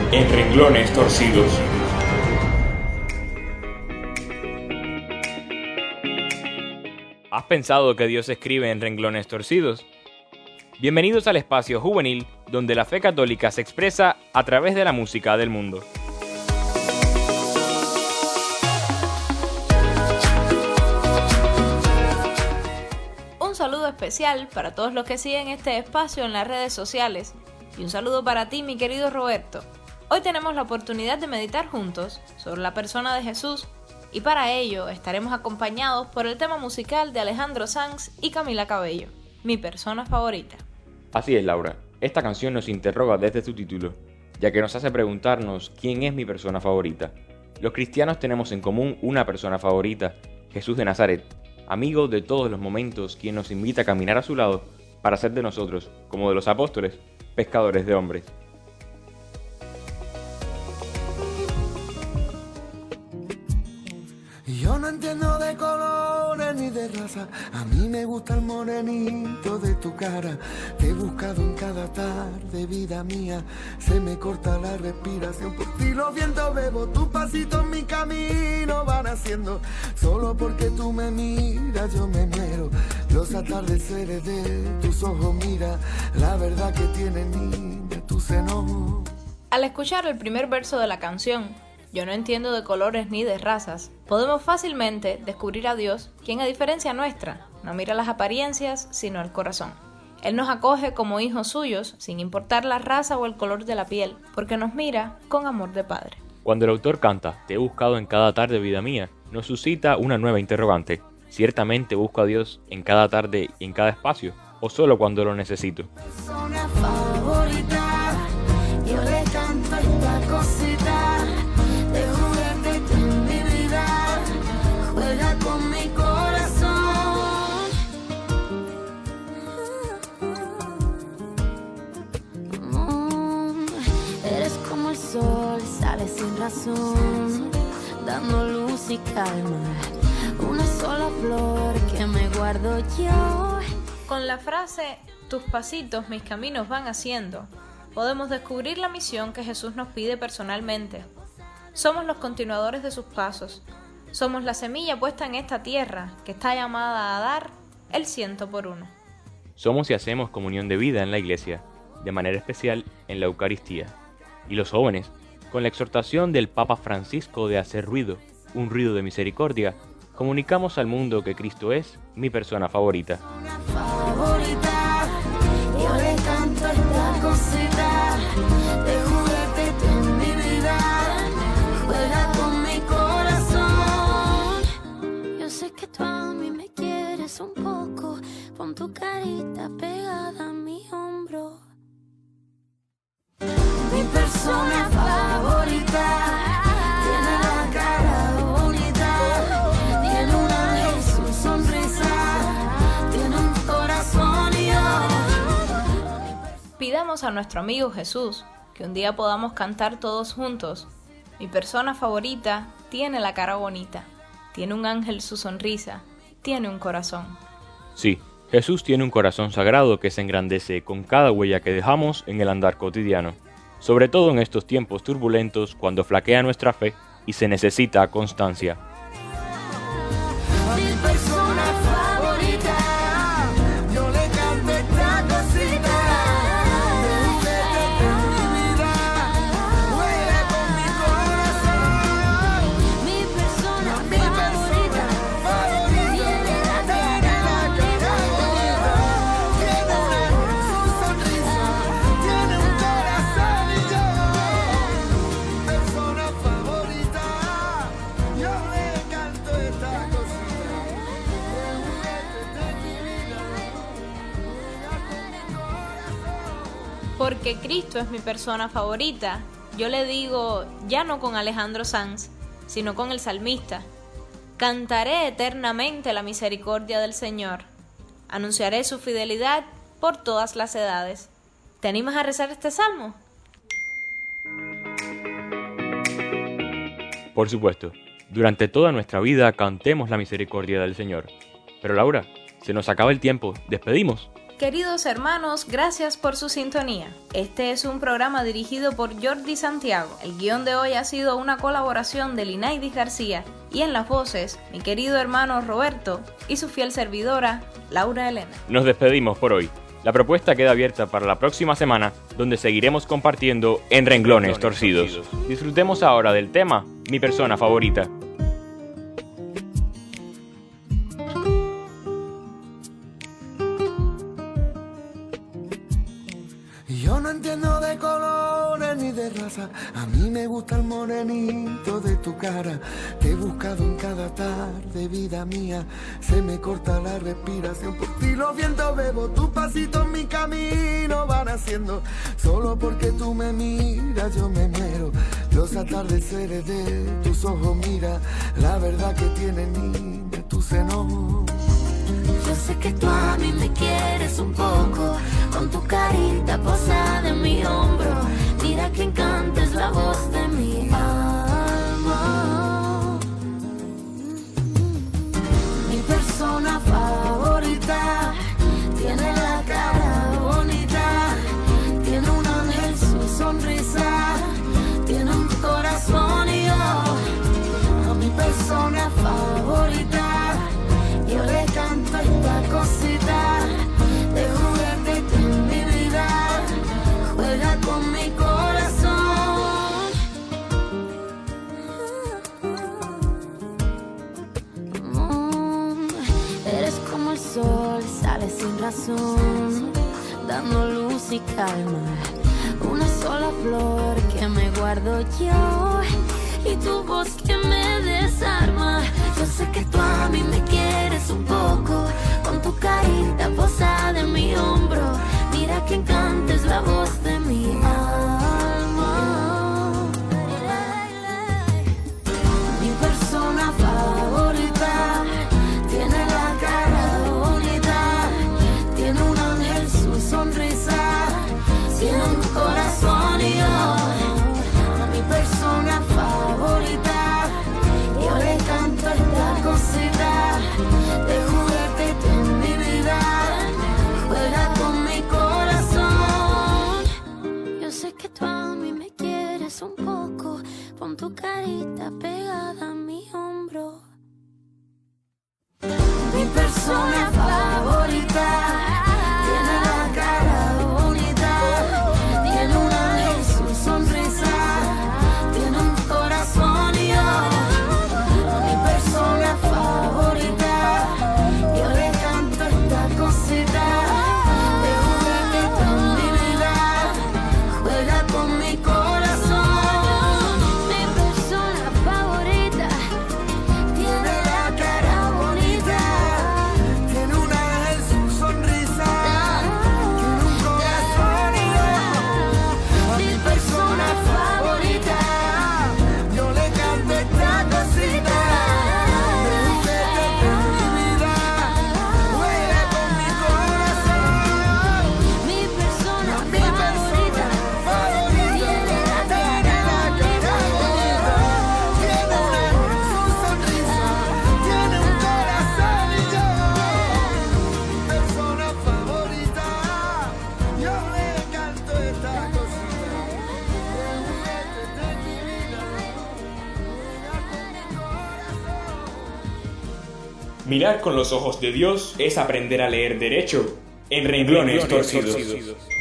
en Renglones Torcidos. ¿Has pensado que Dios escribe en renglones torcidos? Bienvenidos al espacio juvenil donde la fe católica se expresa a través de la música del mundo. Un saludo especial para todos los que siguen este espacio en las redes sociales y un saludo para ti, mi querido Roberto. Hoy tenemos la oportunidad de meditar juntos sobre la persona de Jesús y para ello estaremos acompañados por el tema musical de Alejandro Sanz y Camila Cabello, mi persona favorita. Así es, Laura. Esta canción nos interroga desde su título, ya que nos hace preguntarnos quién es mi persona favorita. Los cristianos tenemos en común una persona favorita, Jesús de Nazaret, amigo de todos los momentos, quien nos invita a caminar a su lado para hacer de nosotros, como de los apóstoles, pescadores de hombres. Yo no entiendo de colores ni de raza, a mí me gusta el morenito de tu cara. Te he buscado en cada tarde, vida mía, se me corta la respiración. Por ti los vientos bebo, tus pasitos mi camino van haciendo. Solo porque tú me miras yo me muero. Los atardeceres de tus ojos, mira, la verdad que tiene niña tu seno. Al escuchar el primer verso de la canción, yo no entiendo de colores ni de razas, podemos fácilmente descubrir a Dios, quien a diferencia nuestra, no mira las apariencias, sino el corazón. Él nos acoge como hijos suyos, sin importar la raza o el color de la piel, porque nos mira con amor de padre. Cuando el autor canta, te he buscado en cada tarde, vida mía, nos suscita una nueva interrogante. ¿Ciertamente busco a Dios en cada tarde y en cada espacio? ¿O solo cuando lo necesito? Persona favorita, yo le canto esta cosita. De juguete en mi vida, juega con mi corazón. Eres como el sol, sale sin razón, dando luz y calma. Una sola flor que me guardo yo. Con la frase, tus pasitos mis caminos van haciendo, podemos descubrir la misión que Jesús nos pide personalmente. Somos los continuadores de sus pasos. Somos la semilla puesta en esta tierra que está llamada a dar el 100 por 1. Somos y hacemos comunión de vida en la iglesia, de manera especial en la Eucaristía. Y los jóvenes, con la exhortación del Papa Francisco de hacer ruido, un ruido de misericordia, comunicamos al mundo que Cristo es mi persona favorita. Favorita, yo le canto esta cosita. De juguete en mi vida, juega con mi corazón. Yo sé que tú a mí me quieres un poco, pon tu carita pegada a mi hombro. Mi persona favorita tiene la cara bonita, tiene un ángel, su sonrisa, tiene un corazón y yo. Pidamos a nuestro amigo Jesús que un día podamos cantar todos juntos. Mi persona favorita tiene la cara bonita, tiene un ángel su sonrisa, tiene un corazón. Sí, Jesús tiene un corazón sagrado que se engrandece con cada huella que dejamos en el andar cotidiano, sobre todo en estos tiempos turbulentos cuando flaquea nuestra fe y se necesita constancia. Mi persona favorita, yo le canto esta cosita. De juguete en mi vida, juega con mi corazón. Mi persona favorita, tiene la cara bonita, tiene su sonrisa, tiene un corazón y yo. Persona favorita, yo le canto esta cosita. Porque Cristo es mi persona favorita, yo le digo ya no con Alejandro Sanz, sino con el salmista. Cantaré eternamente la misericordia del Señor. Anunciaré su fidelidad por todas las edades. ¿Te animas a rezar este salmo? Por supuesto, durante toda nuestra vida cantemos la misericordia del Señor. Pero Laura, se nos acaba el tiempo, ¿despedimos? Queridos hermanos, gracias por su sintonía. Este es un programa dirigido por Jordi Santiago. El guión de hoy ha sido una colaboración de Linaidis García y en las voces, mi querido hermano Roberto y su fiel servidora, Laura Elena. Nos despedimos por hoy. La propuesta queda abierta para la próxima semana, donde seguiremos compartiendo en renglones torcidos. Disfrutemos ahora del tema, mi persona favorita. Yo no entiendo de colores ni de raza, a mí me gusta el morenito de tu cara. Te he buscado en cada tarde, vida mía, se me corta la respiración. Por ti los vientos bebo, tus pasitos en mi camino van haciendo. Solo porque tú me miras yo me muero. Los atardeceres de tus ojos, mira, la verdad que tienen niña tus enojos. Yo sé que tú a mí me quieres un poco, con tu carita posada en mi hombro. Mira que encanta es la voz de mi alma. Mi persona favorita tiene la cara bonita, tiene un ángel su sonrisa, tiene un corazón y yo a mi persona favorita yo le canto esta cosita de juguete que en mi vida juega con mi corazón. Eres como el sol, sale sin razón, dando luz y calma. Una sola flor que me guardo yo y tu voz que me desarma. Yo sé que tú a mí me quieres un poco, con tu carita posada en mi hombro. Mira que encanta es la voz de mi alma. Mi persona favorita tiene la cara bonita, tiene un ángel su sonrisa, tiene un corazón y yo a mi persona favorita yo le canto esta cosita de juguete que en mi vida juega con mi corazón. Yo sé que tú a mí me quieres un poco, con tu carita pegada a mi hombro. Mi persona favorita tiene la cara bonita, tiene un ángel su sonrisa, tiene un corazón y yo mi persona favorita yo le canto esta cosita de juguete que en mi vida juega con mi corazón. Mi persona favorita tiene la cara bonita, tiene un ángel su sonrisa, tiene un corazón y yo mi persona favorita yo le canto esta cosita de juguete que en mi vida juega con mi corazón. Mi persona favorita tiene la cara bonita, tiene su sonrisa, tiene un corazón y yo mi persona favorita yo le canto esta cosita de juguete de mi vida juega con mi corazón. Mirar con los ojos de Dios es aprender a leer derecho en renglones torcidos.